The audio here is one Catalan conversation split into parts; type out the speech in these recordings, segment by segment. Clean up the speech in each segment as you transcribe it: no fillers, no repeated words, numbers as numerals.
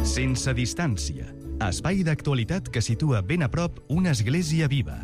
Sense distància. Espai d'actualitat que situa ben a prop una església viva.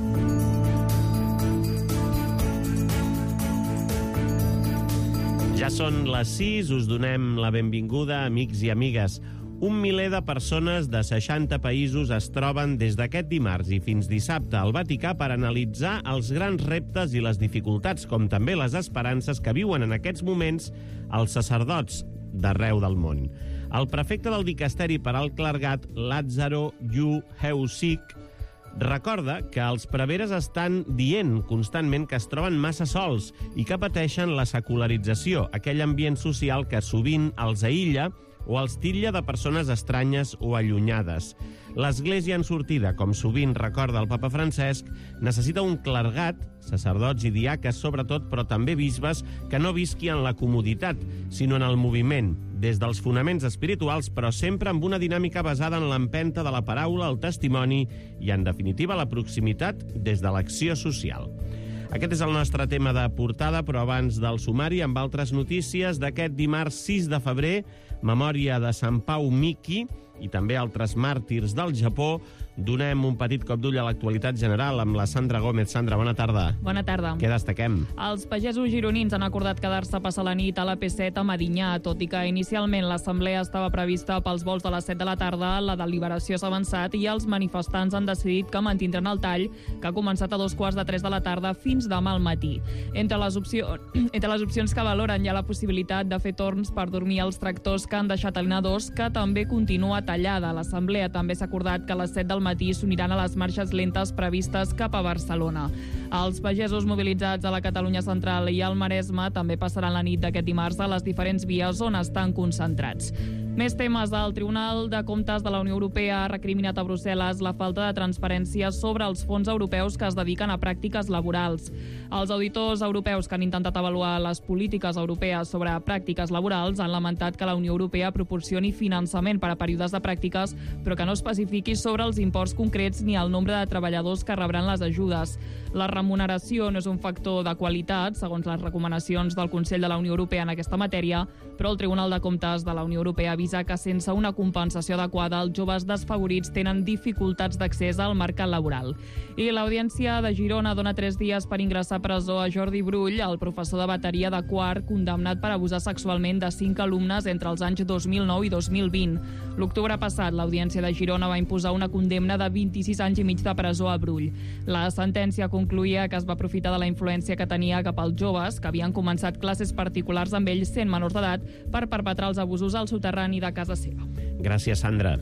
Ja són les 6, us donem la benvinguda, amics i amigues. 1 miler de persones de 60 països es troben des d'aquest dimarts i fins dissabte al Vaticà per analitzar els grans reptes i les dificultats, com també les esperances que viuen en aquests moments els sacerdots d'arreu del món. El prefecte del dicasteri per al clergat, Lázaro Yu Heusik, recorda que els preveres estan dient constantment que es troben massa sols i que pateixen la secularització, aquell ambient social que sovint els aïlla o els titlla de persones estranyes o allunyades. L'Església en sortida, com sovint recorda el papa Francesc, necessita un clergat, sacerdots i diaques sobretot, però també bisbes, que no visqui en la comoditat, sinó en el moviment, des dels fonaments espirituals, però sempre amb una dinàmica basada en l'empenta de la paraula, el testimoni i, en definitiva, la proximitat des de l'acció social. Aquest és el nostre tema de portada, però abans del sumari, amb altres notícies d'aquest dimarts 6 de febrer, memòria de Sant Pau Miki i també altres màrtirs del Japó, donem un petit cop d'ull a l'actualitat general amb la Sandra Gómez. Sandra, bona tarda. Bona tarda. Què destaquem? Els pagesos gironins han acordat quedar-se a passar la nit a la P7 a Medinyà, tot i que inicialment l'assemblea estava prevista pels vols de les 7 de la tarda, la deliberació s'ha avançat i els manifestants han decidit que mantindran el tall, que ha començat a 2:45 de la tarda fins demà al matí. Entre les opcions que valoren hi ha la possibilitat de fer torns per dormir als tractors que han deixat el NA2, que també continua tallada. L'assemblea també s'ha acordat que a les 7 del matí s'uniran a les marxes lentes previstes cap a Barcelona. Els pagesos mobilitzats a la Catalunya Central i al Maresme també passaran la nit d'aquest dimarts a les diferents vies on estan concentrats. Més temes. El Tribunal de Comptes de la Unió Europea ha recriminat a Brussel·les la falta de transparència sobre els fons europeus que es dediquen a pràctiques laborals. Els auditors europeus que han intentat avaluar les polítiques europees sobre pràctiques laborals han lamentat que la Unió Europea proporcioni finançament per a períodes de pràctiques, però que no especifiqui sobre els imports concrets ni el nombre de treballadors que rebran les ajudes. La remuneració no és un factor de qualitat, segons les recomanacions del Consell de la Unió Europea en aquesta matèria, però el Tribunal de Comptes de la Unió Europea avisa que sense una compensació adequada els joves desfavorits tenen dificultats d'accés al mercat laboral. I l'Audiència de Girona dona 3 dies per ingressar a presó a Jordi Brull, el professor de bateria de quart condemnat per abusar sexualment de 5 alumnes entre els anys 2009 i 2020. L'octubre passat, l'Audiència de Girona va imposar una condemna de 26 anys i mig de presó a Brull. La sentència concluïa que es va aprofitar de la influència que tenia cap als joves, que havien començat classes particulars amb ells sent menors d'edat, per perpetrar els abusos al soterrani de casa seva. Gràcies, Sandra.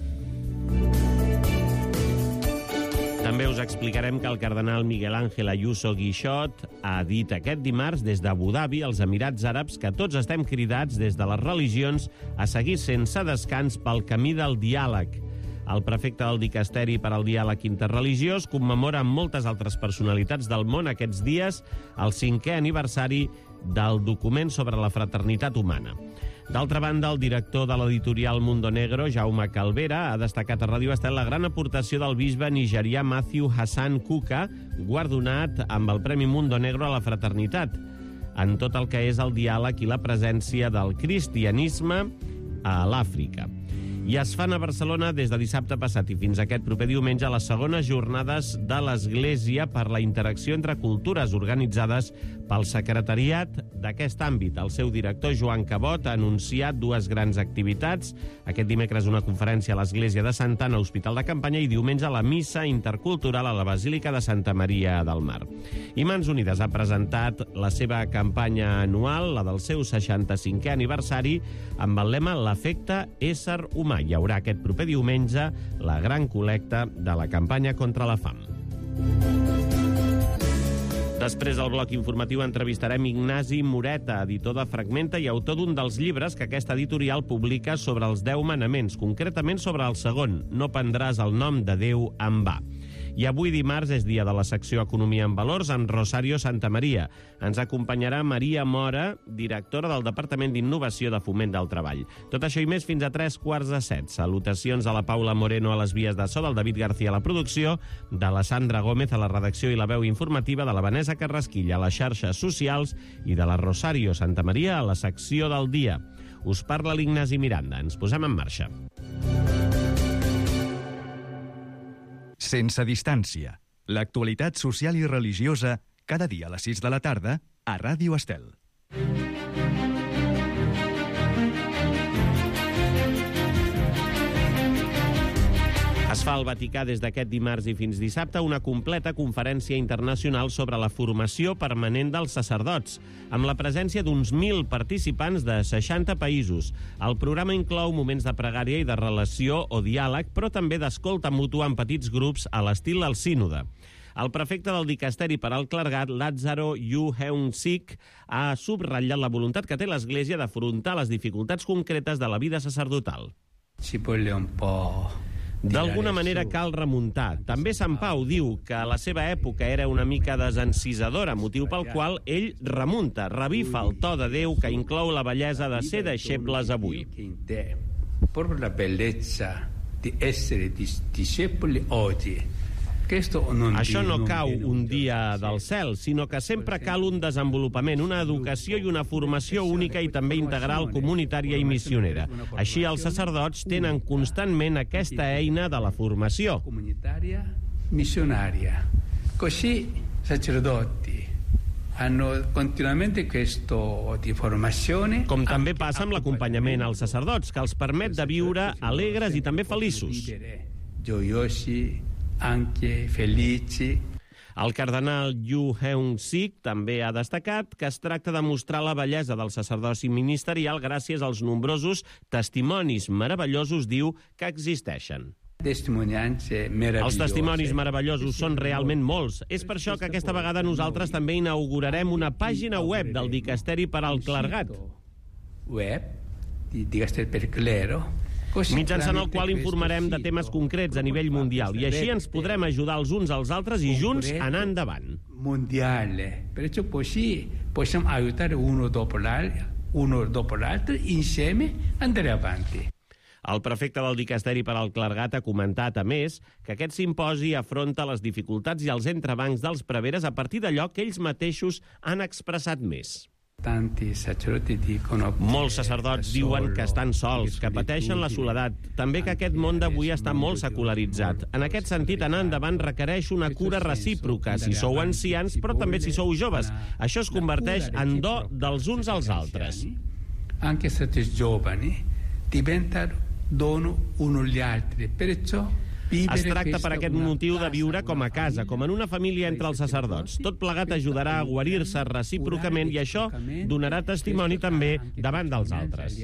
També us explicarem que el cardenal Miguel Ángel Ayuso Guixot ha dit aquest dimarts des d'Abu Dhabi, als Emirats Àrabs, que tots estem cridats des de les religions a seguir sense descans pel camí del diàleg. El prefecte del dicasteri per al diàleg interreligiós commemora amb moltes altres personalitats del món aquests dies el 5è aniversari del document sobre la fraternitat humana. D'altra banda, el director de l'editorial Mundo Negro, Jaume Calvera, ha destacat a Ràdio Estel la gran aportació del bisbe nigerià Matthew Hassan Kuka, guardonat amb el Premi Mundo Negro a la fraternitat, en tot el que és el diàleg i la presència del cristianisme a l'Àfrica. I es fan a Barcelona des de dissabte passat i fins aquest proper diumenge les segones jornades de l'Església per la interacció entre cultures, organitzades pel secretariat d'aquest àmbit. El seu director, Joan Cabot, ha anunciat 2 grans activitats. Aquest dimecres una conferència a l'Església de Santa Anna, Hospital de Campanya, i diumenge la missa intercultural a la Basílica de Santa Maria del Mar. I Mans Unides ha presentat la seva campanya anual, la del seu 65è aniversari, amb el lema L'efecte ésser humà. Hi haurà aquest proper diumenge la gran col·lecta de la campanya contra la fam. Després del bloc informatiu entrevistarem Ignasi Moreta, editor de Fragmenta i autor d'un dels llibres que aquesta editorial publica sobre els 10 manaments, concretament sobre el segon, no prendràs el nom de Déu en va. I avui dimarts és dia de la secció Economia en Valors amb Rosario Santamaria. Ens acompanyarà Maria Mora, directora del Departament d'Innovació de Foment del Treball. Tot això i més fins a 3:45. Salutacions a la Paula Moreno a les vies de so, del David García a la producció, de la Sandra Gómez a la redacció i la veu informativa, de la Vanessa Carrasquilla a les xarxes socials i de la Rosario Santamaria a la secció del dia. Us parla l'Ignasi Miranda. Ens posem en marxa. Sense distància. L'actualitat social i religiosa cada dia a les 6 de la tarda a Ràdio Estel. Es fa al Vaticà des d'aquest dimarts i fins dissabte una completa conferència internacional sobre la formació permanent dels sacerdots, amb la presència d'uns 1.000 participants de 60 països. El programa inclou moments de pregària i de relació o diàleg, però també d'escolta mútua en petits grups a l'estil del sínode. El prefecte del dicasteri per al clergat, Lázaro Yu Heung-sik, ha subratllat la voluntat que té l'Església d'afrontar les dificultats concretes de la vida sacerdotal. D'alguna manera cal remuntar. També Sant Pau diu que la seva època era una mica desencisadora, motiu pel qual ell remunta, revifa el to de Déu que inclou la bellesa de ser deixebles avui. Proprio la bellezza di essere discepoli oggi. Això no cau un dia del cel, sinó que sempre cal un desenvolupament, una educació i una formació única i també integral, comunitària i missionera. Així, els sacerdots tenen constantment aquesta eina de la formació. Comunitària, missionària. Così, sacerdoti hanno continuamente questo di formazione. Com també passa amb l'acompanyament als sacerdots, que els permet de viure alegres i també feliços. Gioiosi, anche felici. El cardenal Yu Heung-sik també ha destacat que es tracta de mostrar la bellesa del sacerdoci ministerial gràcies als nombrosos testimonis meravellosos, diu, que existeixen. Els testimonis meravellosos són realment molts. És per això que aquesta vegada nosaltres també inaugurarem una pàgina web del dicasteri per al clergat. Web, dicasteri per clero, mitjançant el qual informarem de temes concrets a nivell mundial i així ens podrem ajudar els uns als altres i junts anar endavant. Mondiale. Perciò così possiamo aiutare uno dopo l'altro, insieme andare avanti. El prefecte del dicasteri per al clergat ha comentat, a més, que aquest simposi afronta les dificultats i els entrebancs dels preveres a partir d'allò que ells mateixos han expressat més. Molts sacerdots diuen que estan sols, que pateixen la soledat, també que aquest món d'avui està molt secularitzat. En aquest sentit, anar endavant requereix una cura recíproca, si sou ancians, però també si sou joves. Això es converteix en do dels uns als altres. Anche se siete giovani, diventa dono uno agli altri, perciò es tracta per aquest motiu de viure com a casa, com en una família entre els sacerdots. Tot plegat ajudarà a guarir-se recíprocament i això donarà testimoni també davant dels altres.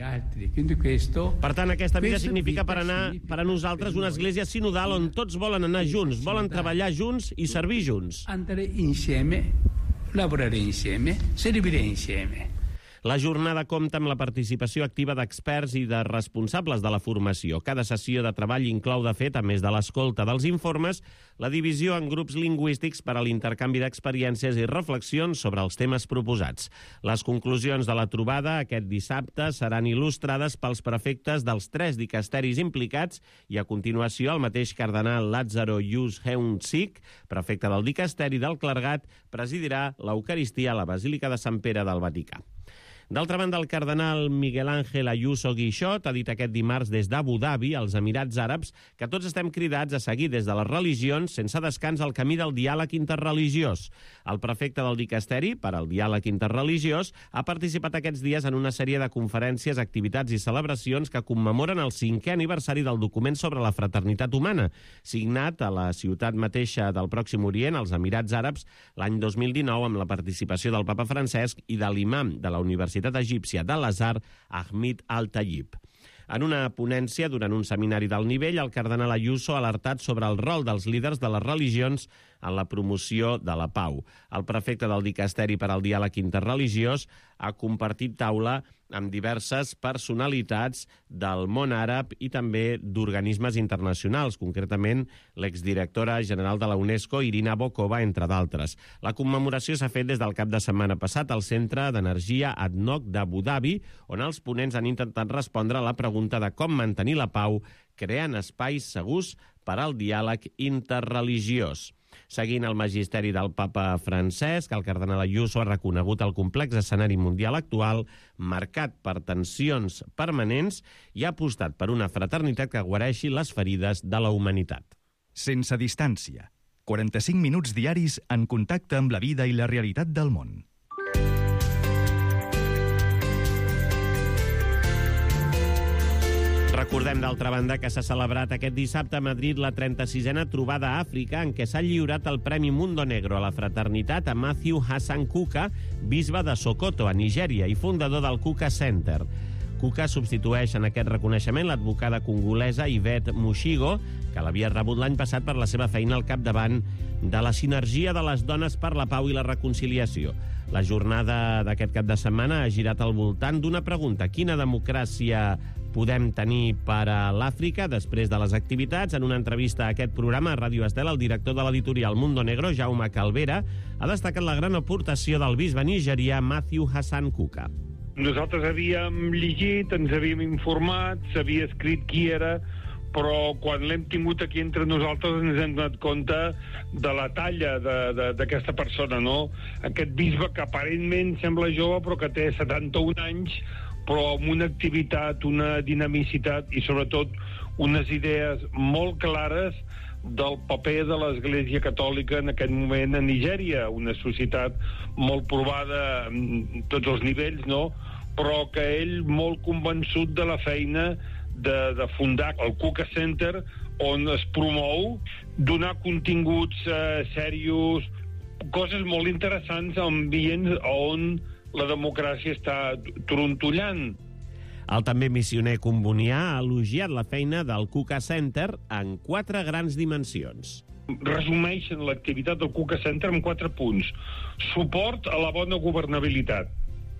Per tant, aquesta vida significa per a nosaltres una església sinodal on tots volen anar junts, volen treballar junts i servir junts. Andare insieme, lavorare insieme, servire insieme. La jornada compta amb la participació activa d'experts i de responsables de la formació. Cada sessió de treball inclou, de fet, a més de l'escolta dels informes, la divisió en grups lingüístics per a l'intercanvi d'experiències i reflexions sobre els temes proposats. Les conclusions de la trobada aquest dissabte seran il·lustrades pels prefectes dels 3 dicasteris implicats i, a continuació, el mateix cardenal Lázaro Yu Heung-sik, prefecte del dicasteri del clergat, presidirà l'Eucaristia a la Basílica de Sant Pere del Vaticà. D'altra banda, el cardenal Miguel Ángel Ayuso Guixot ha dit aquest dimarts des d'Abu Dhabi, als Emirats Àrabs, que tots estem cridats a seguir des de les religions sense descans el camí del diàleg interreligiós. El prefecte del dicasteri per al diàleg interreligiós ha participat aquests dies en una sèrie de conferències, activitats i celebracions que commemoren el 5è aniversari del document sobre la fraternitat humana, signat a la ciutat mateixa del Pròxim Orient, als Emirats Àrabs, l'any 2019, amb la participació del papa Francesc i de l'imam de la Universitat Egípcia d'Al-Azhar, Ahmed Al-Tayyib. En una ponència, durant un seminari d'alt nivell, el cardenal Ayuso ha alertat sobre el rol dels líders de les religions en la promoció de la pau. El prefecte del dicasteri per al diàleg interreligiós ha compartit taula amb diverses personalitats del món àrab i també d'organismes internacionals, concretament l'exdirectora general de la UNESCO, Irina Bokova, entre d'altres. La commemoració s'ha fet des del cap de setmana passat al Centre d'Energia ADNOC d'Abu Dhabi, on els ponents han intentat respondre a la pregunta de com mantenir la pau creant espais segurs per al diàleg interreligiós. Seguint el magisteri del papa Francesc, el cardenal Ayuso ha reconegut el complex escenari mundial actual marcat per tensions permanents i ha apostat per una fraternitat que guareixi les ferides de la humanitat. sense distància. 45 minuts diaris en contacte amb la vida i la realitat del món. Recordem, d'altra banda, que s'ha celebrat aquest dissabte a Madrid la 36a trobada a Àfrica, en què s'ha lliurat el Premi Mundo Negro a la fraternitat a Matthew Hassan Kuka, bisbe de Sokoto, a Nigèria, i fundador del Kuka Center. Kuka substitueix en aquest reconeixement l'advocada congolesa Yvette Mushigo, que l'havia rebut l'any passat per la seva feina al capdavant de la sinergia de les dones per la pau i la reconciliació. La jornada d'aquest cap de setmana ha girat al voltant d'una pregunta: quina democràcia podem tenir per a l'Àfrica? Després de les activitats, en una entrevista a aquest programa a Ràdio Estel, el director de l'editorial Mundo Negro, Jaume Calvera, ha destacat la gran aportació del bisbe nigerià Matthew Hassan Kuka. Nosaltres havíem llegit, ens havíem informat, s'havia escrit qui era, però quan l'hem tingut aquí entre nosaltres ens hem donat compte de la talla d'aquesta persona, no? Aquest bisbe que aparentment sembla jove però que té 71 anys, però amb una activitat, una dinamicitat i sobretot unes idees molt clares del paper de l'Església Catòlica en aquest moment a Nigèria, una societat molt provada en tots els nivells, no? Però que ell molt convençut de la feina de fundar el Kuka Center, on es promou donar continguts serios, coses molt interessants a ambients on la democràcia està trontollant. El també missioner combonià ha elogiat la feina del Kuka Center en 4 grans dimensions. Resumeixen l'activitat del Kuka Center en 4 punts. Suport a la bona governabilitat.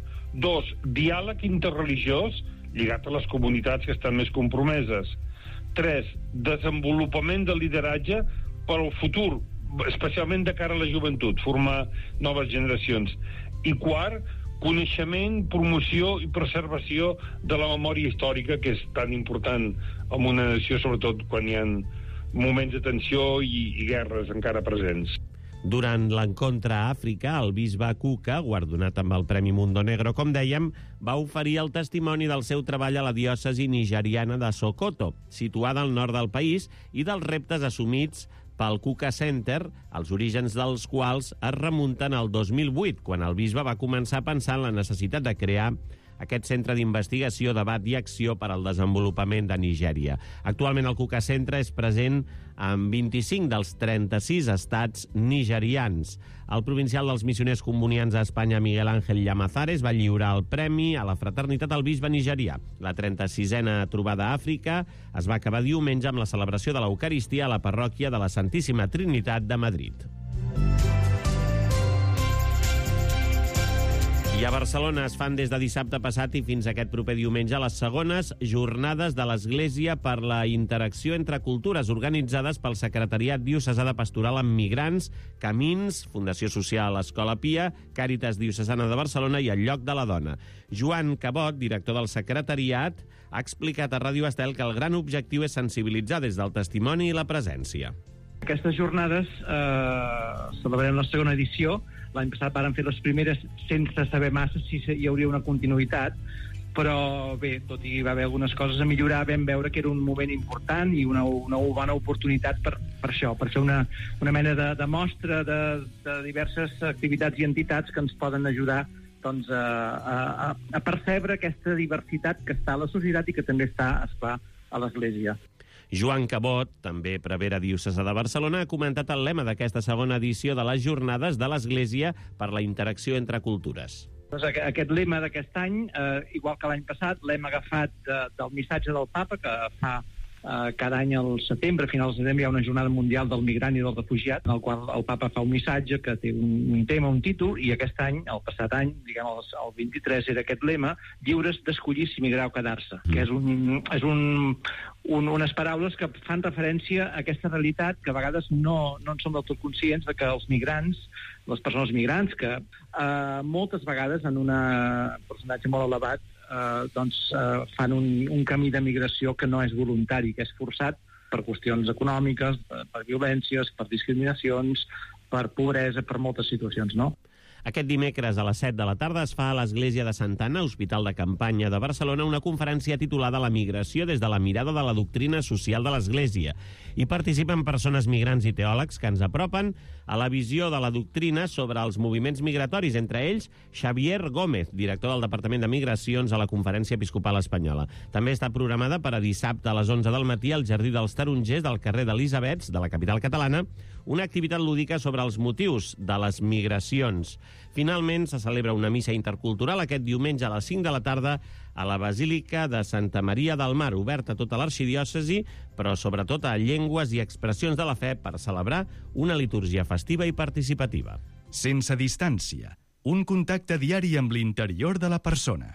2, diàleg interreligiós, lligat a les comunitats que estan més compromeses. 3, desenvolupament del lideratge per al futur, especialment de cara a la joventut, formar noves generacions. I 4, coneixement, promoció i preservació de la memòria històrica, que és tan important en una nació, sobretot quan hi ha moments de tensió i guerres encara presents. Durant l'encontre a Àfrica, el bisbe Kuka, guardonat amb el Premi Mundo Negro, com dèiem, va oferir el testimoni del seu treball a la diòcesi nigeriana de Sokoto, situada al nord del país, i dels reptes assumits pel Kuka Center, els orígens dels quals es remunten al 2008, quan el bisbe va començar a pensar en la necessitat de crear aquest centre d'investigació, debat i acció per al desenvolupament de Nigèria. Actualment el Kuka Center és present en 25 dels 36 estats nigerians. El provincial dels missioners combonians a Espanya, Miguel Ángel Llamazares, va lliurar el premi a la fraternitat al bisbe nigerià. La 36a trobada a Àfrica es va acabar diumenge amb la celebració de l'Eucaristia a la parròquia de la Santíssima Trinitat de Madrid. I a Barcelona es fan des de dissabte passat i fins aquest proper diumenge les segones jornades de l'Església per la interacció entre cultures, organitzades pel Secretariat Diocesà de Pastoral amb Migrants, Camins, Fundació Social Escola Pia, Càritas Diocesana de Barcelona i El Lloc de la Dona. Joan Cabot, director del secretariat, ha explicat a Ràdio Estel que el gran objectiu és sensibilitzar des del testimoni i la presència. Aquestes jornades celebrem la segona edició. L'any passat vàrem fer les primeres sense saber massa si hi hauria una continuïtat, però bé, tot i va haver algunes coses a millorar, vam veure que era un moment important i una bona oportunitat per això, per fer una mena de mostra de diverses activitats i entitats que ens poden ajudar doncs, a percebre aquesta diversitat que està a la societat i que també està, esclar, a l'Església. Joan Cabot, també prevere diocesà de Barcelona, ha comentat el lema d'aquesta segona edició de les jornades de l'Església per la interacció entre cultures. Aquest lema d'aquest any, igual que l'any passat, l'hem agafat del missatge del Papa, que fa cada any al setembre, a finals de setembre, hi ha una jornada mundial del migrant i del refugiat, en el qual el Papa fa un missatge que té un tema, un títol, i aquest any, el passat any, diguem el 23, era aquest lema, lliures d'escollir si migrar o quedar-se, que és unes paraules que fan referència a aquesta realitat que a vegades no en som del tot conscients de que els migrants, les persones migrants, que moltes vegades en un percentatge molt elevat fan un camí de migració que no és voluntari, que és forçat per qüestions econòmiques, per violències, per discriminacions, per pobresa, per moltes situacions, no? Aquest dimecres a les 7 de la tarda es fa a l'Església de Santa Anna, Hospital de Campanya de Barcelona, una conferència titulada La migració des de la mirada de la doctrina social de l'Església. Hi participen persones migrants i teòlegs que ens apropen a la visió de la doctrina sobre els moviments migratoris, entre ells Xavier Gómez, director del Departament de Migracions a la Conferència Episcopal Espanyola. També està programada per a dissabte a les 11 del matí al Jardí dels Tarongers del carrer d'Elisabets, de la capital catalana, una activitat lúdica sobre els motius de les migracions. Finalment, se celebra una missa intercultural aquest diumenge a les 5 de la tarda a la Basílica de Santa Maria del Mar, oberta a tota l'arxidiòcesi, però sobretot a llengües i expressions de la fe per celebrar una litúrgia festiva i participativa. Sense distància, un contacte diari amb l'interior de la persona.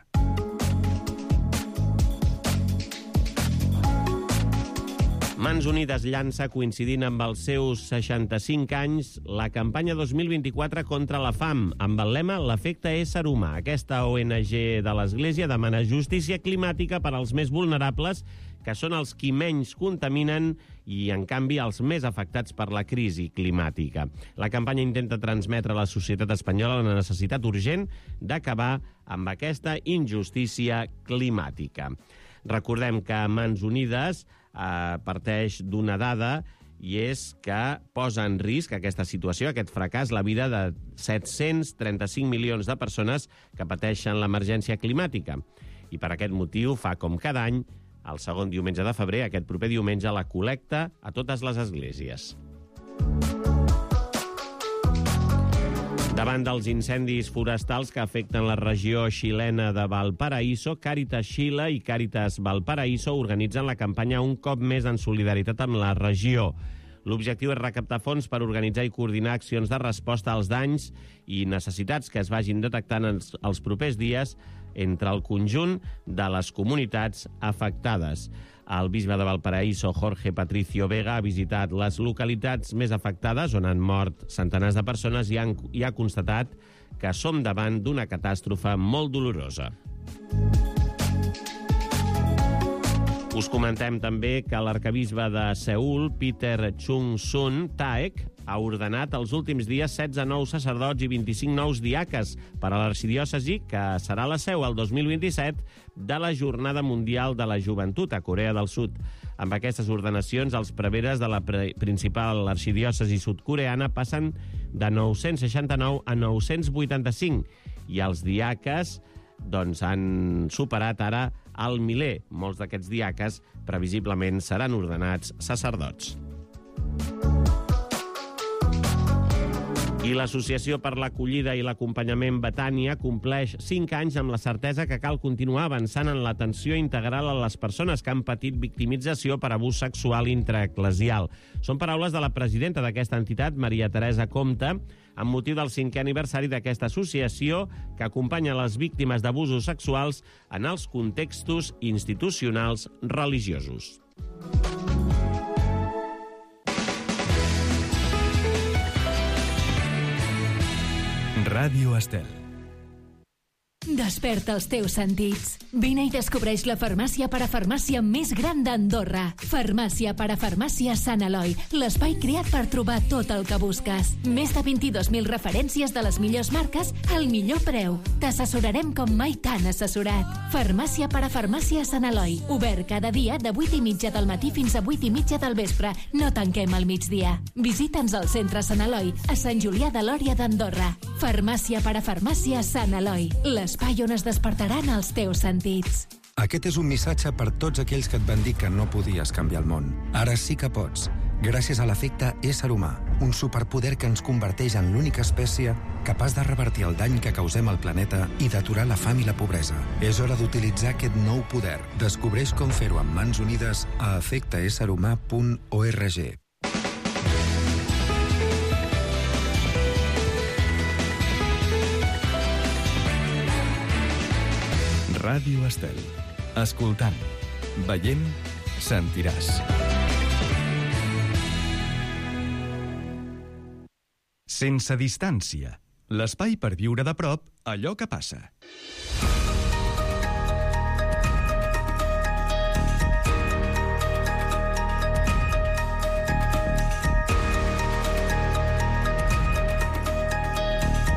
Mans Unides llança, coincidint amb els seus 65 anys, la campanya 2024 contra la fam, amb el lema «L'efecte ésser humà». Aquesta ONG de l'Església demana justícia climàtica per als més vulnerables, que són els qui menys contaminen i, en canvi, els més afectats per la crisi climàtica. La campanya intenta transmetre a la societat espanyola la necessitat urgent d'acabar amb aquesta injustícia climàtica. Recordem que Mans Unides parteix d'una dada i és que posa en risc aquesta situació, aquest fracàs, la vida de 735 milions de persones que pateixen l'emergència climàtica. I per aquest motiu fa, com cada any, el segon diumenge de febrer, aquest proper diumenge, la col·lecta a totes les esglésies. Davant dels incendis forestals que afecten la regió xilena de Valparaíso, Càritas Xile i Càritas Valparaíso organitzen la campanya Un cop més en solidaritat amb la regió. L'objectiu és recaptar fons per organitzar i coordinar accions de resposta als danys i necessitats que es vagin detectant els propers dies entre el conjunt de les comunitats afectades. El bisbe de Valparaíso, Jorge Patricio Vega, ha visitat les localitats més afectades on han mort centenars de persones i ha constatat que som davant d'una catàstrofe molt dolorosa. Us comentem també que l'arquebisbe de Seül, Peter Chung-sun Taek, ha ordenat els últims dies 16 nous sacerdots i 25 nous diaques per a l'arxidiòcesi, que serà la seu el 2027 de la Jornada Mundial de la Joventut a Corea del Sud. Amb aquestes ordenacions, els preveres de la principal arxidiòcesi sud-coreana passen de 969 a 985 i els diaques han superat ara el miler. Molts d'aquests diaques previsiblement seran ordenats sacerdots. I l'Associació per l'Acollida i l'Acompanyament Betània compleix 5 anys amb la certesa que cal continuar avançant en l'atenció integral a les persones que han patit victimització per abús sexual intraeclesial. Són paraules de la presidenta d'aquesta entitat, Maria Teresa Compte, amb motiu del 5è aniversari d'aquesta associació que acompanya les víctimes d'abusos sexuals en els contextos institucionals religiosos. Ràdio Estel. Desperta els teus sentits. Vine i descobreix la farmàcia parafarmàcia més gran d'Andorra. Farmàcia parafarmàcia Sant Eloi, l'espai creat per trobar tot el que busques. Més de 22.000 referències de les millors marques al millor preu. T'assessorarem com mai t'han assessorat. Farmàcia parafarmàcia Sant Eloi, obert cada dia de 8:30 del matí fins a 8:30 del vespre. No tanquem al migdia. Visita'ns al centre Sant Eloi, a Sant Julià de Lòria d'Andorra. Farmàcia parafarmàcia Sant Eloi, l'espai on es despertaran els teus sentits. Aquest és un missatge per tots aquells que et van dir que no podies canviar el món. Ara sí que pots, gràcies a l'efecte ésser humà, un superpoder que ens converteix en l'única espècie capaç de revertir el dany que causem al planeta i d'aturar la fam i la pobresa. És hora d'utilitzar aquest nou poder. Descobreix com fer-ho amb Mans Unides a efecteesserhumà.org. Ràdio Estel. Escoltant, veient, sentiràs. Sense distància. L'espai per viure de prop allò que passa.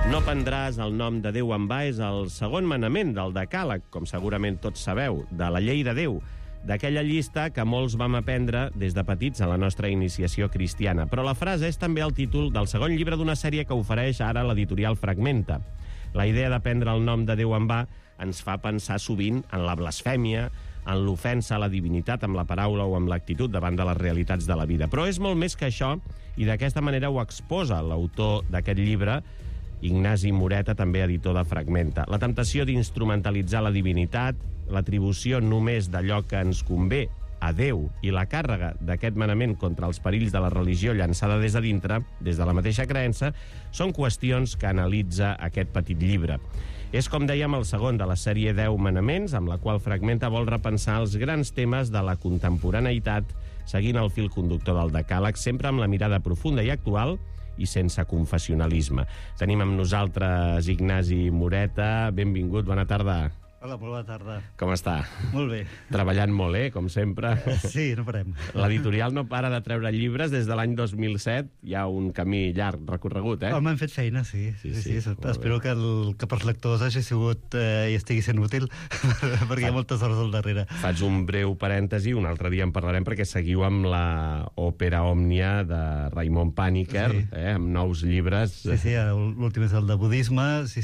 No prendràs el nom de Déu en va és el segon manament del decàleg, com segurament tots sabeu, de la llei de Déu, d'aquella llista que molts vam aprendre des de petits a la nostra iniciació cristiana. Però la frase és també el títol del segon llibre d'una sèrie que ofereix ara l'editorial Fragmenta. La idea de prendre el nom de Déu en va ens fa pensar sovint en la blasfèmia, en l'ofensa a la divinitat amb la paraula o amb l'actitud davant de les realitats de la vida. Però és molt més que això, i d'aquesta manera ho exposa l'autor d'aquest llibre, Ignasi Moreta, també editor de Fragmenta. La temptació d'instrumentalitzar la divinitat, l'atribució només d'allò que ens convé a Déu i la càrrega d'aquest manament contra els perills de la religió llançada des de dintre, des de la mateixa creença, són qüestions que analitza aquest petit llibre. És, com dèiem, el segon de la sèrie 10 manaments, amb la qual Fragmenta vol repensar els grans temes de la contemporaneïtat, seguint el fil conductor del decàleg, sempre amb la mirada profunda i actual i sense confessionalisme. Tenim amb nosaltres Ignasi Moreta. Benvingut, bona tarda. Hola, molt bona tarda. Com està? Molt bé. Treballant molt, com sempre. Sí, no parem. L'editorial no para de treure llibres des de l'any 2007. Hi ha un camí llarg recorregut, Home, hem fet feina, sí. Espero que pels lectors hagi sigut i estigui sent útil, perquè hi ha moltes hores al darrere. Faig un breu parèntesi, un altre dia en parlarem, perquè seguiu amb la òpera òmnia de Raimon Paniker, amb nous llibres. Sí, l'últim és el de budisme,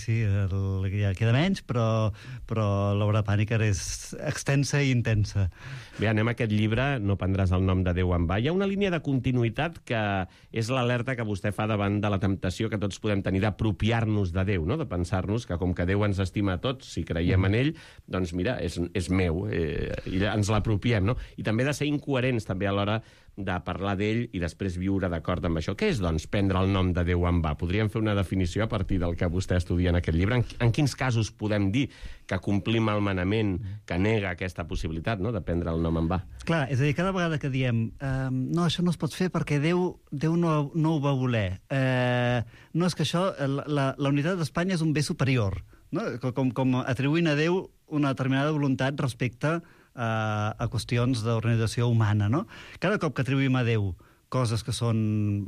ja queda menys, però l'obra Paniker és extensa i intensa. Bé, anem a aquest llibre, No prendràs el nom de Déu en va. Hi ha una línia de continuïtat que és l'alerta que vostè fa davant de la temptació que tots podem tenir d'apropiar-nos de Déu, no? De pensar-nos que com que Déu ens estima a tots, si creiem en ell, doncs mira, és meu, i ens l'apropiem, no? I també de ser incoherents també a l'hora de parlar d'ell i després viure d'acord amb això. Què és, doncs, prendre el nom de Déu en va? Podríem fer una definició a partir del que vostè estudia en aquest llibre? En quins casos podem dir que complim el manament que nega aquesta possibilitat, no?, de prendre el nom en va? Clar, és a dir, cada vegada que diem no, això no es pot fer perquè Déu no ho va voler. No, és que això, la unitat d'Espanya és un bé superior, no? Com atribuint a Déu una determinada voluntat respecte a qüestions d'organització humana, no? Cada cop que atribuïm a Déu coses que són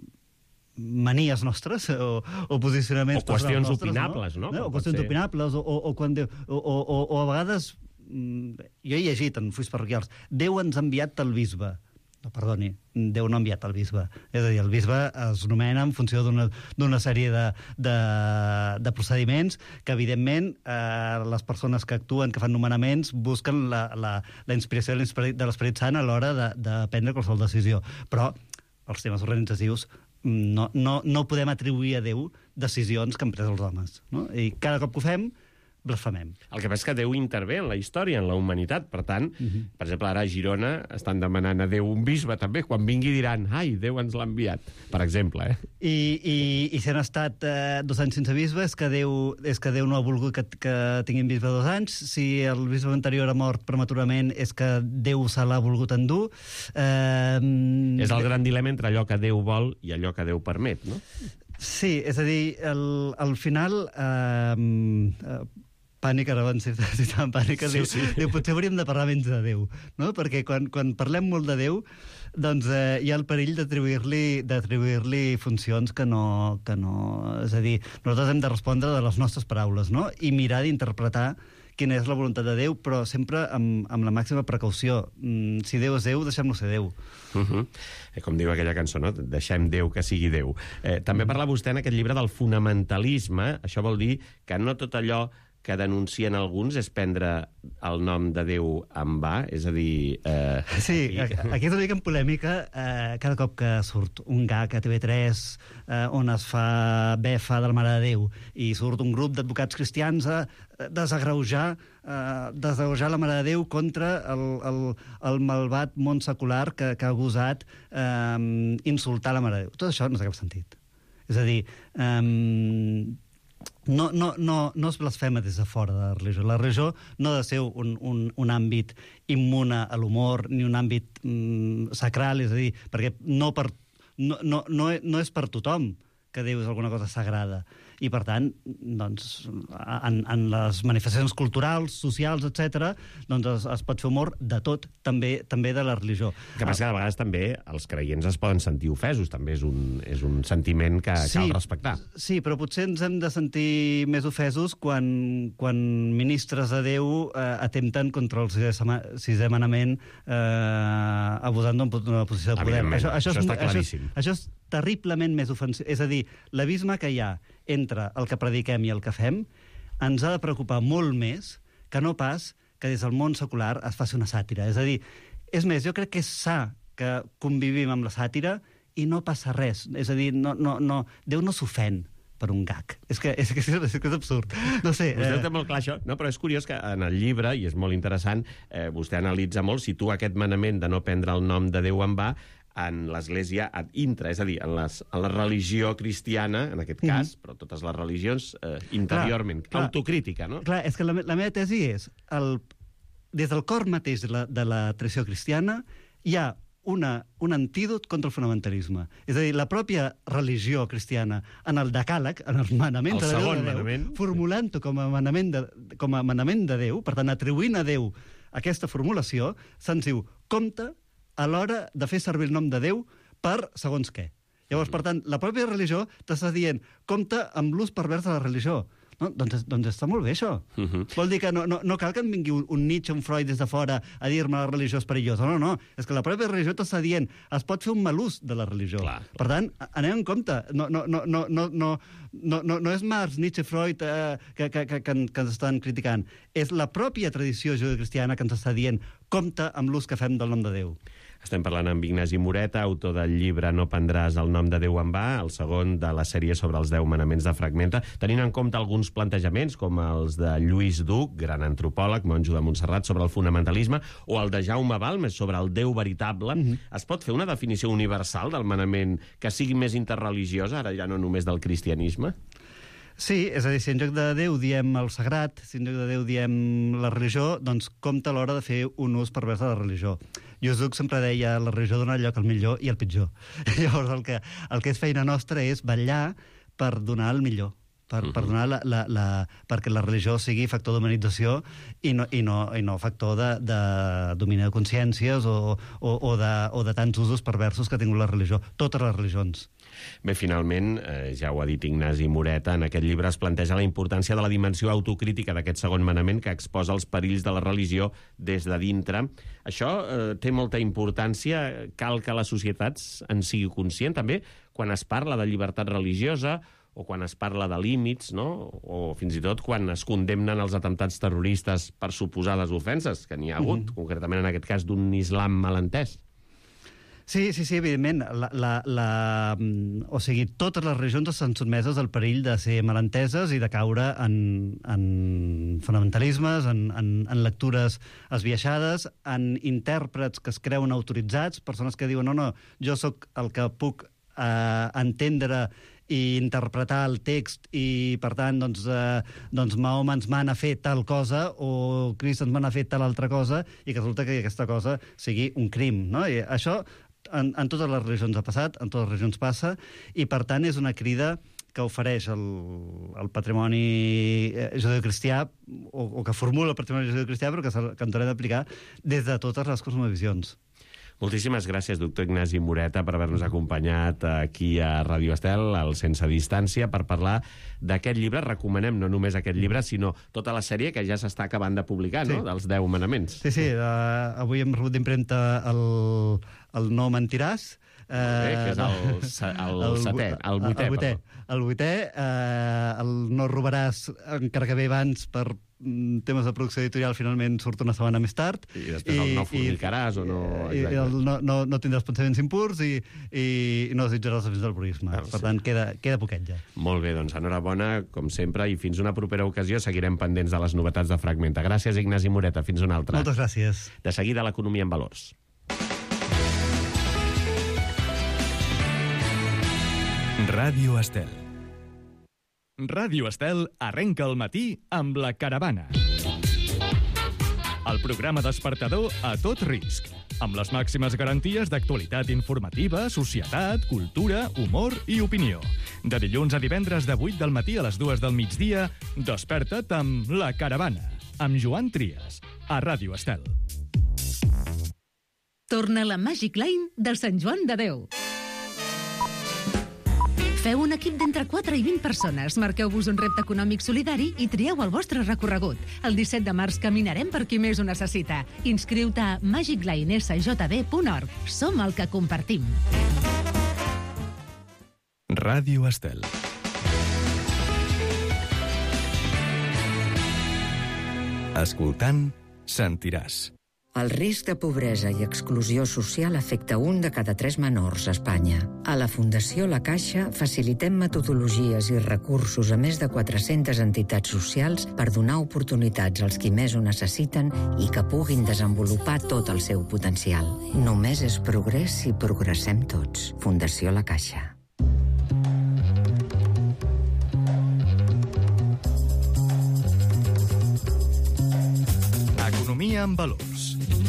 manies nostres o posicionaments... O qüestions opinables, no? O qüestions opinables, o a vegades... Jo he llegit en fulls parroquials, Déu ens ha enviat el bisbe. No, perdoni, Déu no ha enviat el bisbe. És a dir, el bisbe es nomena en funció d'una sèrie de procediments que, evidentment, les persones que actuen, que fan nomenaments, busquen la inspiració de l'Esperit Sant a l'hora de prendre qualsevol decisió. Però els temes organitzatius no podem atribuir a Déu decisions que han pres els homes, no? I cada cop que ho fem, blasfemem. El que passa és que Déu intervé en la història, en la humanitat. Per tant, per exemple, ara a Girona estan demanant a Déu un bisbe, també. Quan vingui diran, ai, Déu ens l'ha enviat, per exemple. I si han estat 2 anys sense bisbe, és que Déu no ha volgut que tinguin bisbe 2 anys. Si el bisbe anterior ha mort prematurament, és que Déu se l'ha volgut endur. És el gran dilema entre allò que Déu vol i allò que Déu permet, no? Sí, és a dir, al final... Paniker, abans citant Paniker, diu, potser hauríem de parlar menys de Déu, no? Perquè quan parlem molt de Déu, doncs hi ha el perill d'atribuir-li funcions que no... És a dir, nosaltres hem de respondre de les nostres paraules, no? I mirar d'interpretar quina és la voluntat de Déu, però sempre amb la màxima precaució. Si Déu és Déu, deixem-lo ser Déu. Com diu aquella cançó, no? Deixem Déu que sigui Déu. També parla vostè en aquest llibre del fonamentalisme. Això vol dir que no tot allò que denuncien alguns és prendre el nom de Déu en va, és a dir... Sí, aquí és una mica en polèmica cada cop que surt un gag a TV3 on es fa befa de la Mare de Déu i surt un grup d'advocats cristians a desagreujar la Mare de Déu contra el malvat món secular que ha gosat insultar la Mare de Déu. Tot això no té cap sentit. És a dir... No es blasfema des de fora de la religió. La religió no ha de ser un àmbit immune a l'humor ni un àmbit sacral, és a dir, perquè no és per tothom que Déu és alguna cosa sagrada. i per tant, doncs, en les manifestacions culturals, socials, etc., doncs es pot fer humor de tot, també de la religió. Que passa que de vegades també els creients es poden sentir ofesos, també és un sentiment que cal respectar. Sí, però potser ens hem de sentir més ofesos quan ministres de Déu atempten contra el sisè manament abusant d'una posició de poder. Això està claríssim. Això és terriblement més ofensiu. És a dir, l'abisme que hi ha entre el que prediquem i el que fem ens ha de preocupar molt més que no pas que des del món secular es faci una sàtira. És a dir, és més, jo crec que és sa que convivim amb la sàtira i no passa res. És a dir, Déu no s'ofèn per un gag. És que és absurd. No sé. Vostè té molt clar això. No, però és curiós que en el llibre, i és molt interessant, vostè analitza molt, situa aquest manament de no prendre el nom de Déu en va en l'Església ad intra, és a dir, en la religió cristiana, en aquest cas, però totes les religions interiorment, autocrítica, no? Clar, és que la meva tesi és, des del cor mateix de la tradició cristiana hi ha un antídot contra el fonamentalisme. És a dir, la pròpia religió cristiana, en el decàleg, en els manaments de Déu, formulant-ho com a manament de Déu, per tant, atribuint a Déu aquesta formulació, se'ns diu, compte a l'hora de fer servir el nom de Déu per segons què. Llavors, per tant, la pròpia religió t'està dient, compte amb l'ús pervers de la religió. No? Doncs està molt bé, això. Vol dir que no cal que em vingui un Nietzsche, un Freud des de fora a dir-me la religió és perillosa. No. És que la pròpia religió t'està dient es pot fer un mal ús de la religió. Clar. Per tant, anem en compte. No és Marx, Nietzsche, Freud que ens estan criticant. És la pròpia tradició judeocristiana que ens està dient compte amb l'ús que fem del nom de Déu. Estem parlant amb Ignasi Moreta, autor del llibre No prendràs el nom de Déu en va, el segon de la sèrie sobre els 10 manaments de Fragmenta, tenint en compte alguns plantejaments, com els de Lluís Duc, gran antropòleg, monjo de Montserrat, sobre el fonamentalisme, o el de Jaume Balmes, sobre el Déu veritable. Es pot fer una definició universal del manament que sigui més interreligiosa, ara ja no només del cristianisme? Sí, és a dir, si en lloc de Déu diem el sagrat, si en lloc de Déu diem la religió, doncs compte a l'hora de fer un ús pervers de la religió. Lluís Duc sempre deia la religió dona lloc al millor i al pitjor. Llavors el que és feina nostra és vetllar per donar el millor, per donar perquè la religió sigui factor d'humanització i no factor de domini de consciències o de tants usos perversos que ha tingut la religió, totes les religions. Bé, finalment, ja ho ha dit Ignasi Moreta, en aquest llibre es planteja la importància de la dimensió autocrítica d'aquest segon manament que exposa els perills de la religió des de dintre. Això té molta importància, cal que la societat en sigui conscient, també, quan es parla de llibertat religiosa o quan es parla de límits, no? O fins i tot quan es condemnen els atemptats terroristes per suposades ofenses, que n'hi ha hagut, concretament en aquest cas d'un islam malentès. Sí, evidentment. O sigui, totes les religions estan sotmeses al perill de ser malenteses i de caure en fonamentalismes, en lectures esbiaixades, en intèrprets que es creuen autoritzats, persones que diuen no, jo sóc el que puc entendre i interpretar el text i, per tant, doncs Mahoma ens mana a fer tal cosa o Crist ens mana a fer tal altra cosa i que resulta que aquesta cosa sigui un crim, no? I això en totes les religions ha passat, en totes les religions passa, i per tant és una crida que ofereix el patrimoni judeocristià o que formula el patrimoni judeocristià però que ens haurem d'aplicar des de totes les cosmovisions. Moltíssimes gràcies, doctor Ignasi Moreta, per haver-nos acompanyat aquí a Ràdio Estel, al Sense Distància, per parlar d'aquest llibre. Recomanem no només aquest llibre, sinó tota la sèrie que ja s'està acabant de publicar, no?, dels 10 manaments. Sí, avui hem rebut d'impremta el No mentiràs, que és el setè, el vuitè. El vuitè, el No robaràs, encara que ve abans per temes de producció editorial, finalment surt una setmana més tard. I després el No fornicaràs o no... No tindràs pensaments impurs i no desitjaràs els fins del purisme. Per tant, queda poquet ja. Molt bé, doncs enhorabona, com sempre, i fins una propera ocasió seguirem pendents de les novetats de Fragmenta. Gràcies, Ignasi Moreta. Fins una altra. Moltes gràcies. De seguida, l'economia en valors. Ràdio Estel. Ràdio Estel arrenca el matí amb La Caravana. El programa despertador a tot risc. amb les màximes garanties d'actualitat informativa, societat, cultura, humor i opinió. De dilluns a divendres de 8 del matí a les 2 del migdia, desperta't amb La Caravana, amb Joan Trias, a Ràdio Estel. Torna la Magic Line del Sant Joan de Déu. Feu un equip d'entre 4 i 20 persones, marqueu-vos un repte econòmic solidari i trieu el vostre recorregut. El 17 de març caminarem per qui més ho necessita. Inscriu-te a magiclinesjd.org. Som el que compartim. Ràdio Estel. Escoltant, sentiràs. El risc de pobresa i exclusió social afecta 1 de cada 3 menors a Espanya. A la Fundació La Caixa facilitem metodologies i recursos a més de 400 entitats socials per donar oportunitats als qui més ho necessiten i que puguin desenvolupar tot el seu potencial. Només és progrés si progressem tots. Fundació La Caixa. Economia en valors.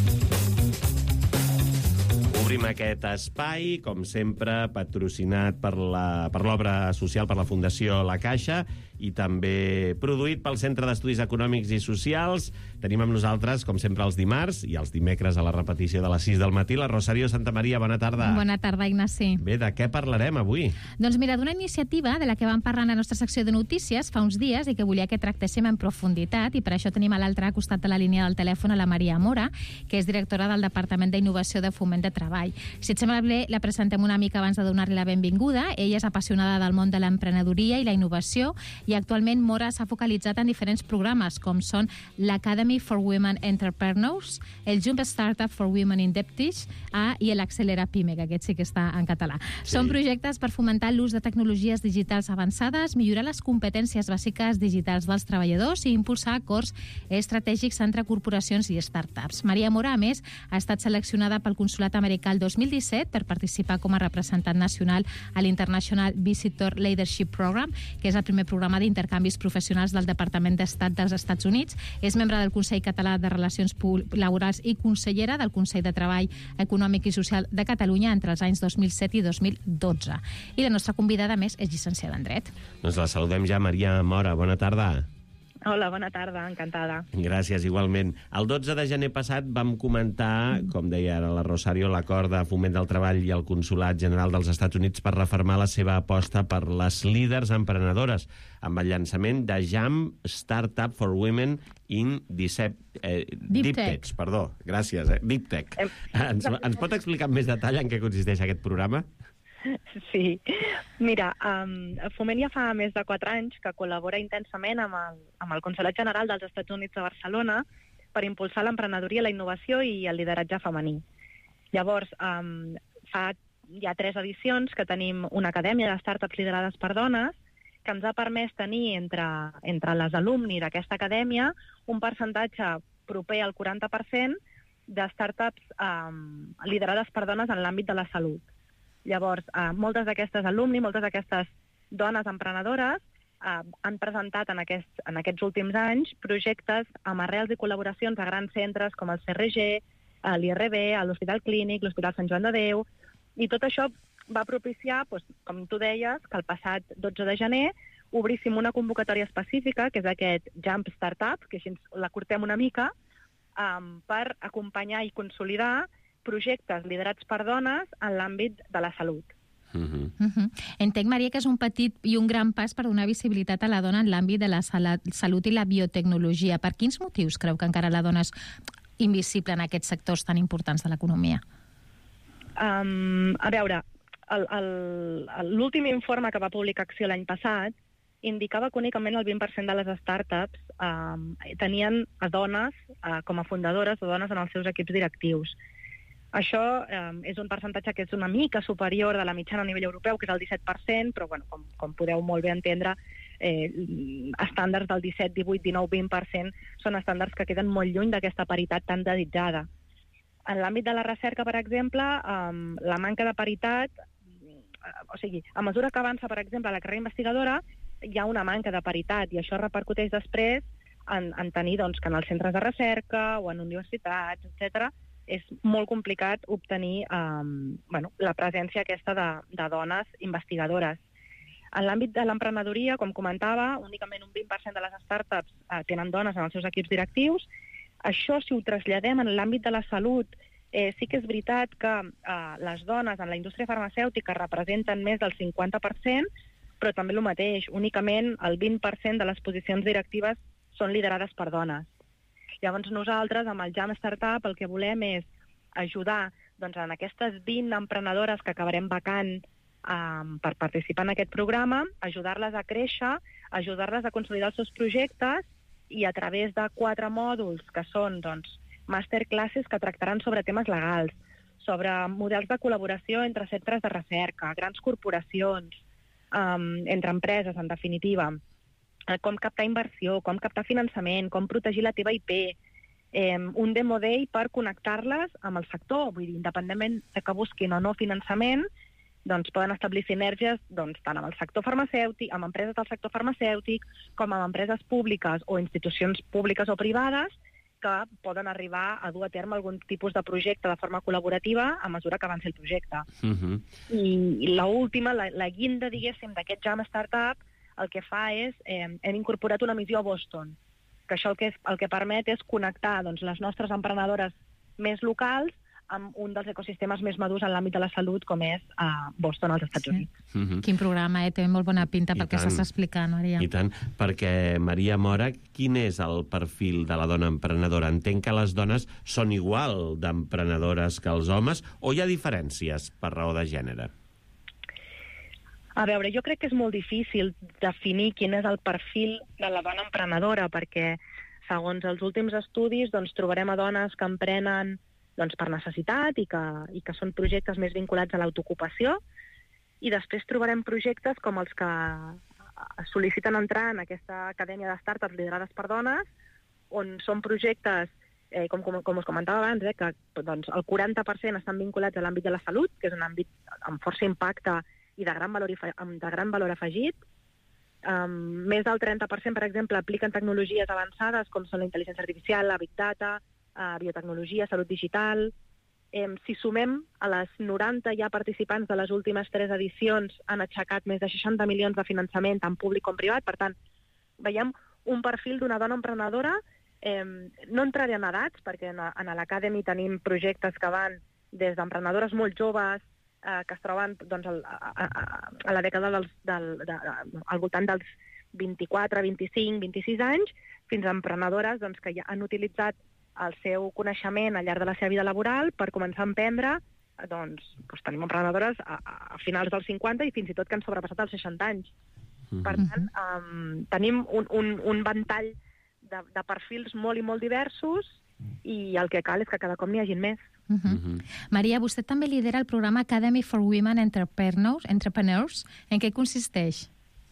Obrim aquest espai, com sempre, patrocinat per l'obra social, per la Fundació La Caixa, i també produït pel Centre d'Estudis Econòmics i Socials. Tenim amb nosaltres, com sempre, els dimarts i els dimecres a la repetició de les 6 del matí, la Rosario Santamaria. Bona tarda. Bona tarda, Ignasi. Bé, de què parlarem avui? Doncs mira, d'una iniciativa de la que vam parlar en la nostra secció de notícies fa uns dies i que volia que tractéssim en profunditat, i per això tenim a l'altre costat de la línia del telèfon a la Maria Mora, que és directora del Departament d'Innovació de Foment de Treball. Si et sembla bé, la presentem una mica abans de donar-li la benvinguda. Ella és apassionada del món de l'emprenedoria i la innovació, i actualment Mora s'ha focalitzat en diferents programes, com són l'Academy for Women Entrepreneurs, el Jump Startup for Women in Deptish i l'Accelera Pime, que aquest sí que està en català. Sí. Són projectes per fomentar l'ús de tecnologies digitals avançades, millorar les competències bàsiques digitals dels treballadors i impulsar acords estratègics entre corporacions i startups. Maria Mora, a més, ha estat seleccionada pel Consolat americà el 2017 per participar com a representant nacional a l'International Visitor Leadership Program, que és el primer programa d'intercanvis professionals del Departament d'Estat dels Estats Units. És membre del Consell Català de Relacions Laborals i consellera del Consell de Treball Econòmic i Social de Catalunya entre els anys 2007 i 2012. I la nostra convidada, a més, és llicenciada en Dret. Doncs la saludem ja, Maria Mora. Bona tarda. Hola, bona tarda, encantada. Gràcies, igualment. El 12 de gener passat vam comentar, com deia ara la Rosario, l'acord de Foment del Treball i el Consolat General dels Estats Units per refermar la seva aposta per les líders emprenedores, amb el llançament de Jump Startup for Women in Deep Tech. Perdó, gràcies. Deep Tech. Ens pot explicar amb més detall en què consisteix aquest programa? Sí. Mira, Foment ja fa més de 4 anys que col·labora intensament amb el Consolat General dels Estats Units a Barcelona per impulsar l'emprenedoria, la innovació i el lideratge femení. Llavors, fa ja 3 edicions que tenim una acadèmia de startups liderades per dones que ens ha permès tenir entre les alumni d'aquesta acadèmia un percentatge proper al 40% de startups liderades per dones en l'àmbit de la salut. Llavors, moltes d'aquestes alumni, moltes d'aquestes dones emprenedores han presentat en aquests últims anys projectes amb arrels i col·laboracions a grans centres com el CRG, l'IRB, l'Hospital Clínic, l'Hospital Sant Joan de Déu, i tot això va propiciar, com tu deies, que el passat 12 de gener obríssim una convocatòria específica, que és aquest Jump Startup, que així l'acurtem una mica, per acompanyar i consolidar projectes liderats per dones en l'àmbit de la salut. Entenc, Maria, que és un petit i un gran pas per donar visibilitat a la dona en l'àmbit de la salut i la biotecnologia. Per quins motius creu que encara la dona és invisible en aquests sectors tan importants de l'economia? A veure, l'últim informe que va publicar Acció l'any passat indicava que únicament el 20% de les startups tenien a dones com a fundadores o dones en els seus equips directius. Això és un percentatge que és una mica superior de la mitjana a nivell europeu, que és el 17%, però com podeu molt bé entendre, estàndards del 17, 18, 19, 20% són estàndards que queden molt lluny d'aquesta paritat tan desitjada. En l'àmbit de la recerca, per exemple, la manca de paritat, o sigui, a mesura que avança, per exemple, la carrera investigadora, hi ha una manca de paritat, i això repercuteix després en tenir que en els centres de recerca o en universitats, etc., és molt complicat obtenir la presència aquesta de dones investigadores. En l'àmbit de l'emprenedoria, com comentava, únicament un 20% de les startups tenen dones en els seus equips directius. Això, si ho traslladem en l'àmbit de la salut, sí que és veritat que les dones en la indústria farmacèutica representen més del 50%, però també el mateix, únicament el 20% de les posicions directives són liderades per dones. Llavors nosaltres, amb el Jam Startup, el que volem és ajudar en aquestes 20 emprenedores que acabarem becant per participar en aquest programa, ajudar-les a créixer, ajudar-les a consolidar els seus projectes i a través de 4 mòduls que són masterclasses que tractaran sobre temes legals, sobre models de col·laboració entre centres de recerca, grans corporacions, entre empreses, en definitiva, com captar inversió, com captar finançament, com protegir la teva IP, un demo day per connectar-les amb el sector, vull dir, independentment de que busquin o no finançament, poden establir sinergies tant amb el sector farmacèutic, amb empreses del sector farmacèutic, com amb empreses públiques o institucions públiques o privades que poden arribar a dur a terme algun tipus de projecte de forma col·laborativa a mesura que avanci el projecte. I l'última, la guinda, diguéssim, d'aquest Jam Startup, el que fa és, hem incorporat una missió a Boston, que això el que permet és connectar les nostres emprenedores més locals amb un dels ecosistemes més madurs en l'àmbit de la salut, com és Boston, als Estats Units. Quin programa, té molt bona pinta pel que estàs explicant, Maria. I tant, perquè, Maria Mora, quin és el perfil de la dona emprenedora? Entenc que les dones són igual d'emprenedores que els homes, o hi ha diferències per raó de gènere? A veure, jo crec que és molt difícil definir quin és el perfil de la dona emprenedora, perquè, segons els últims estudis, trobarem a dones que emprenen per necessitat i que són projectes més vinculats a l'autoocupació, i després trobarem projectes com els que sol·liciten entrar en aquesta acadèmia de startups liderades per dones, on són projectes, com us comentava abans, que el 40% estan vinculats a l'àmbit de la salut, que és un àmbit amb força impacte i de gran valor afegit. Més del 30%, per exemple, apliquen tecnologies avançades com són la intel·ligència artificial, la big data, biotecnologia, salut digital. Si sumem a les 90 ja participants de les últimes 3 edicions, han aixecat més de 60 milions de finançament, tant públic com privat. Per tant, veiem un perfil d'una dona emprenedora. No entraré en edats, perquè en l'Academy tenim projectes que van des d'emprenedores molt joves, que es troben a la dècada al voltant dels 24, 25, 26 anys, fins a emprenedores que ja han utilitzat el seu coneixement al llarg de la seva vida laboral per començar a emprendre. Tenim emprenedores a finals dels 50 i fins i tot que han sobrepassat els 60 anys. Per tant, tenim un ventall de perfils molt i molt diversos, i el que cal és que cada cop n'hi hagin més. Maria, vostè també lidera el programa Academy for Women Entrepreneurs. En què consisteix?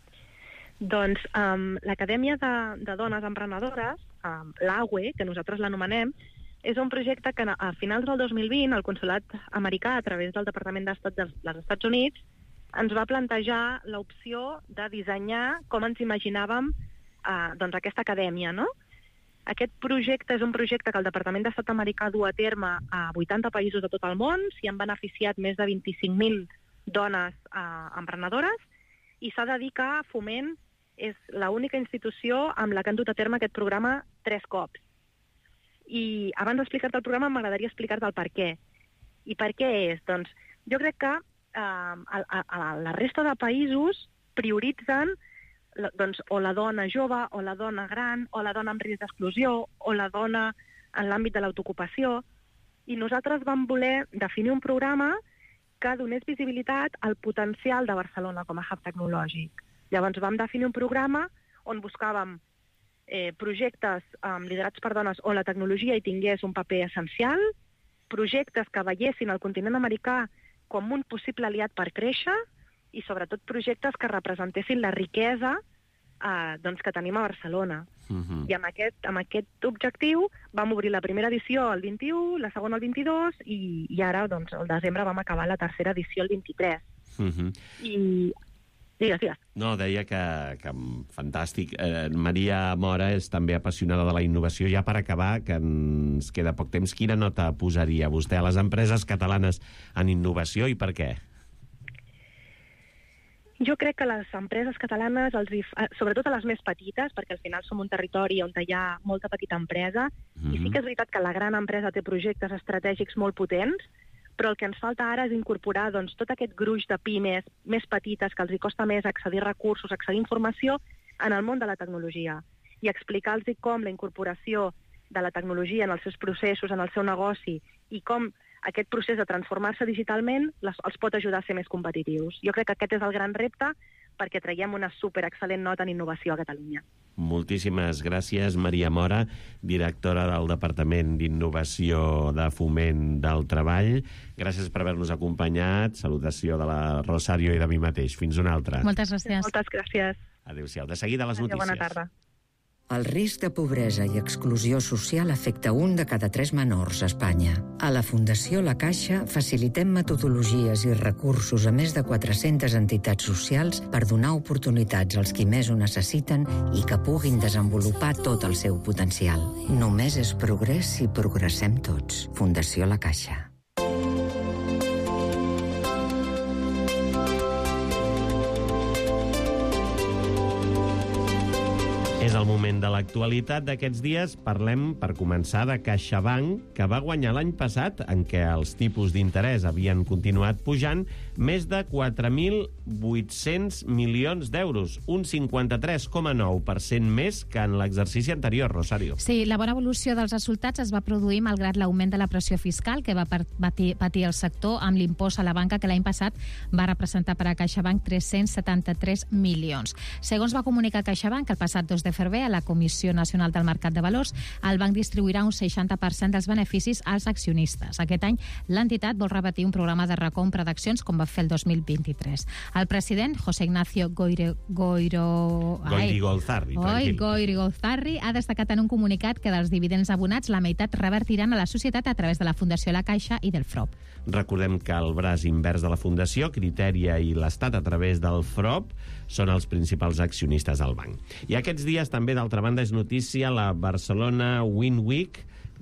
L'Acadèmia de Dones Emprenedores, l'AWE, que nosaltres l'anomenem, és un projecte que a finals del 2020 el Consolat americà, a través del Departament d'Estat dels Estats Units, ens va plantejar l'opció de dissenyar com ens imaginàvem aquesta acadèmia, no? Aquest projecte és un projecte que el Departament d'Estat americà du a terme a 80 països de tot el món, s'hi han beneficiat més de 25.000 dones emprenedores, i s'ha de dir que Foment és l'única institució amb la que han dut a terme aquest programa 3 cops. I abans d'explicar-te el programa m'agradaria explicar-te el per què. I per què és? Doncs jo crec que a la resta de països prioritzen o la dona jove, o la dona gran, o la dona amb risc d'exclusió, o la dona en l'àmbit de l'autoocupació. I nosaltres vam voler definir un programa que donés visibilitat al potencial de Barcelona com a hub tecnològic. Llavors vam definir un programa on buscàvem projectes liderats per dones on la tecnologia hi tingués un paper essencial, projectes que veiessin el continent americà com un possible aliat per créixer, i sobretot projectes que representessin la riquesa que tenim a Barcelona. I amb aquest objectiu vam obrir la primera edició el 21, la segona el 22, i ara, al desembre, vam acabar la tercera edició el 23. Digues. No, deia que fantàstic. Maria Mora és també apassionada de la innovació. Ja per acabar, que ens queda poc temps, quina nota posaria vostè a les empreses catalanes en innovació i per què? Jo crec que les empreses catalanes, sobretot a les més petites, perquè al final som un territori on hi ha molta petita empresa, i sí que és veritat que la gran empresa té projectes estratègics molt potents, però el que ens falta ara és incorporar tot aquest gruix de pimes més petites que els hi costa més accedir a recursos, accedir a informació en el món de la tecnologia i explicar-los com la incorporació de la tecnologia en els seus processos, en el seu negoci i com aquest procés de transformar-se digitalment els pot ajudar a ser més competitius. Jo crec que aquest és el gran repte perquè traiem una superexcel·lent nota en innovació a Catalunya. Moltíssimes gràcies, Maria Mora, directora del Departament d'Innovació de Foment del Treball. Gràcies per haver-nos acompanyat. Salutació de la Rosario i de mi mateix. Fins una altra. Moltes gràcies. Moltes gràcies. Adéu-siau. De seguida les notícies. Bona tarda. El risc de pobresa i exclusió social afecta 1 de cada 3 menors a Espanya. A la Fundació La Caixa facilitem metodologies i recursos a més de 400 entitats socials per donar oportunitats als qui més ho necessiten i que puguin desenvolupar tot el seu potencial. Només és progrés si progressem tots. Fundació La Caixa. És el moment de l'actualitat d'aquests dies. Parlem, per començar, de CaixaBank, que va guanyar l'any passat, en què els tipus d'interès havien continuat pujant, més de 4.800 milions d'euros, un 53,9% més que en l'exercici anterior, Rosario. Sí, la bona evolució dels resultats es va produir malgrat l'augment de la pressió fiscal que va patir el sector amb l'impost a la banca que l'any passat va representar per a CaixaBank 373 milions. Segons va comunicar CaixaBank, el passat 2 de febrer a la Comissió Nacional del Mercat de Valors, el banc distribuirà un 60% dels beneficis als accionistes. Aquest any, l'entitat vol repetir un programa de recompra d'accions com va fer el 2023. El president, José Ignacio Goirigolzarri, ha destacat en un comunicat que dels dividends abonats la meitat revertiran a la societat a través de la Fundació La Caixa i del FROB. Recordem que el braç invers de la Fundació, Criteria i l'Estat a través del FROB, són els principals accionistes del banc. I aquests dies també, d'altra banda, és notícia la Barcelona Wine Week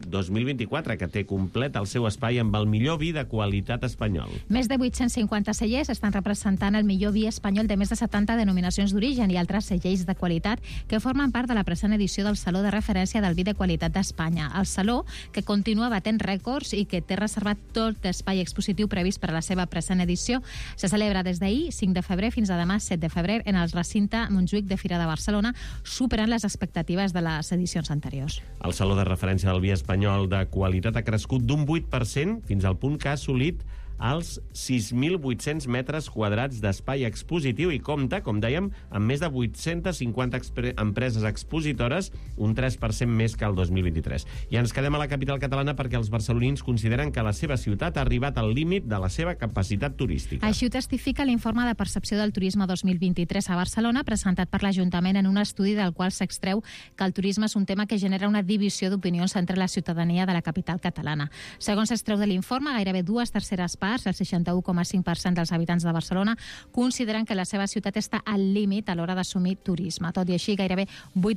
2024, que té complet el seu espai amb el millor vi de qualitat espanyol. Més de 850 cellers estan representant el millor vi espanyol de més de 70 denominacions d'origen i altres cellers de qualitat que formen part de la present edició del Saló de Referència del Vi de Qualitat d'Espanya. El Saló, que continua batent rècords i que té reservat tot l'espai expositiu previst per a la seva present edició, se celebra des d'ahir, 5 de febrer, fins a demà, 7 de febrer, en el recinte Montjuïc de Fira de Barcelona, superant les expectatives de les edicions anteriors. El Saló de Referència del Vi espanyol de qualitat ha crescut d'un 8% fins al punt que ha assolit als 6.800 metres quadrats d'espai expositiu i compta, com dèiem, amb més de 850 empreses expositores, un 3% més que el 2023. I ens quedem a la capital catalana perquè els barcelonins consideren que la seva ciutat ha arribat al límit de la seva capacitat turística. Així ho testifica l'informe de percepció del turisme 2023 a Barcelona, presentat per l'Ajuntament en un estudi del qual s'extreu que el turisme és un tema que genera una divisió d'opinions entre la ciutadania de la capital catalana. Segons s'extreu de l'informe, gairebé 2/3 parts, el 61,5% dels habitants de Barcelona, consideren que la seva ciutat està al límit a l'hora d'assumir turisme. Tot i així, gairebé 8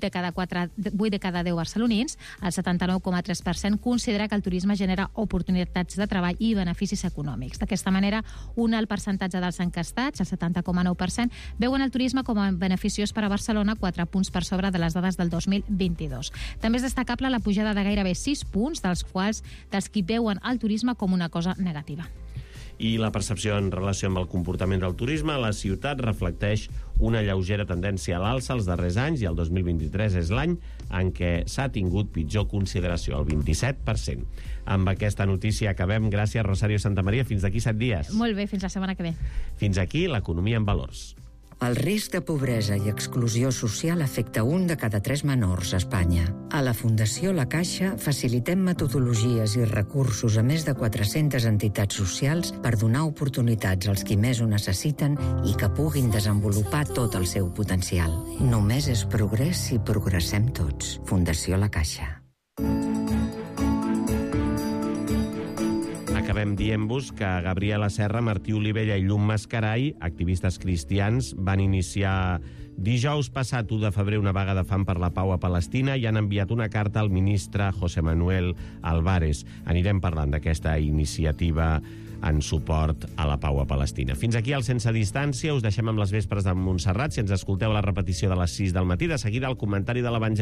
de cada 10 barcelonins, el 79,3%, considera que el turisme genera oportunitats de treball i beneficis econòmics. D'aquesta manera, un alt percentatge dels encastats, el 70,9%, veuen el turisme com a beneficiós per a Barcelona, 4 punts per sobre de les dades del 2022. També és destacable la pujada de gairebé 6 punts, dels qui veuen el turisme com una cosa negativa. I la percepció en relació amb el comportament del turisme a la ciutat reflecteix una lleugera tendència a l'alça els darrers anys i el 2023 és l'any en què s'ha tingut pitjor consideració, el 27%. Amb aquesta notícia acabem. Gràcies, Rosario Santamaría. Fins d'aquí 7 dies. Molt bé, fins la setmana que ve. Fins aquí l'economia en valors. El risc de pobresa i exclusió social afecta 1 de cada 3 menors a Espanya. A la Fundació La Caixa facilitem metodologies i recursos a més de 400 entitats socials per donar oportunitats als qui més ho necessiten i que puguin desenvolupar tot el seu potencial. Només és progrés si progressem tots. Fundació La Caixa. acabem dient-vos que Gabriela Serra, Martí Olivella i Llum Mascarai, activistes cristians, van iniciar dijous passat 1 de febrer una vaga de fam per la pau a Palestina i han enviat una carta al ministre José Manuel Álvarez. Anirem parlant d'aquesta iniciativa en suport a la pau a Palestina. Fins aquí el Sense Distància. Us deixem amb les vespres de Montserrat. Si ens escolteu a la repetició de les 6 del matí, de seguida el comentari de l'Evangeli.